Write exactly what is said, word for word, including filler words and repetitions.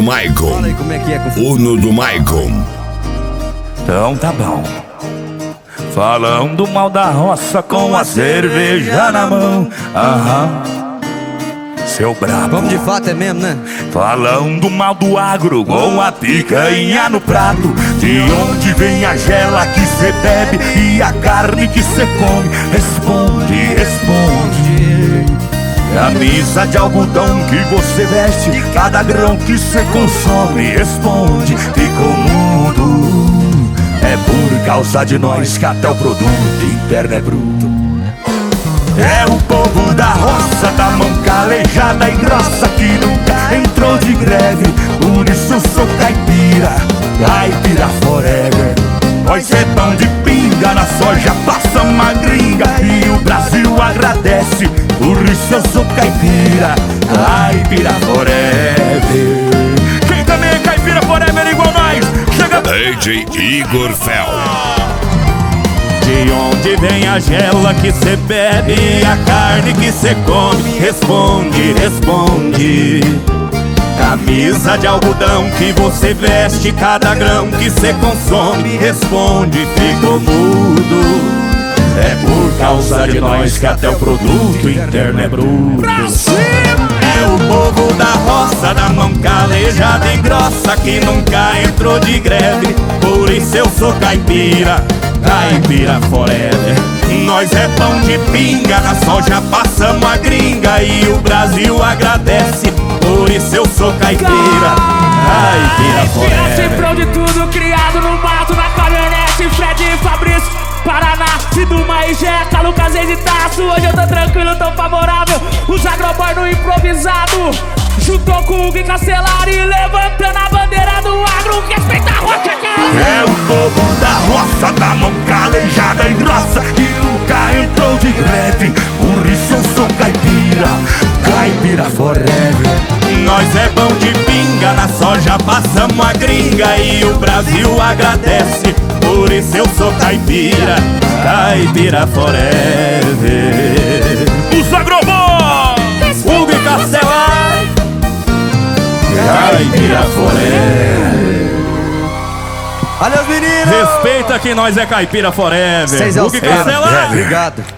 Maicon. Fala aí como é que é com Uno do Maicon. Então tá bom. Falando mal da roça com a cerveja na mão. Aham, seu brabo. Como de fato é mesmo, né? Falando mal do agro com a picanha no prato. De onde vem a gela que cê bebe e a carne que cê come? Responde, responde. Camisa de algodão que você veste, cada grão que cê consome. Responde, ficou mudo. É por causa de nós que até o produto interno é bruto. É o povo da roça, da mão calejada e grossa, que nunca entrou de greve. Por isso eu sou caipira, caipira forever. Nós é pão de pinga, na soja passa uma gringa e o Brasil agradece. Por isso eu sou caipira, caipira forever. Quem também é caipira forever igual nós? Chega D J Igor Fel. De onde vem a gela que cê bebe e a carne que cê come? Responde, responde. Camisa de algodão que você veste, cada grão que cê consome. Responde, ficou mudo. É por causa de nós que até o produto interno é bruto. É o povo da roça, da mão calejada e grossa, que nunca entrou de greve. Por isso eu sou caipira, caipira forever. Nós é pão de pinga, na soja passamos a gringa e o Brasil agradece. Por isso eu sou caipira, caipira forever. Cifrão de tudo, criado no mato, na caminhonete, Fred e Fabrício, Paraná, Siduma e Jeca, Lucas e Taço. Hoje eu tô tranquilo, tô favorável. Os agroboy no improvisado, juntou com o Gui Castellari, levantando a bandeira do agro, que respeita a rocha que é o povo da roça, da mão calejada e grossa, que nunca entrou de greve. Por isso eu sou caipira, caipira forever. Nós é pão de pinga, na soja passamos a gringa e o Brasil agradece. Por isso eu sou caipira, caipira forever. Os agroboys, Hugo e Castellari, caipira forever. Olha os meninos! Respeita que nós é caipira forever. Vocês é os Hugo e caras. Castellari. Obrigado.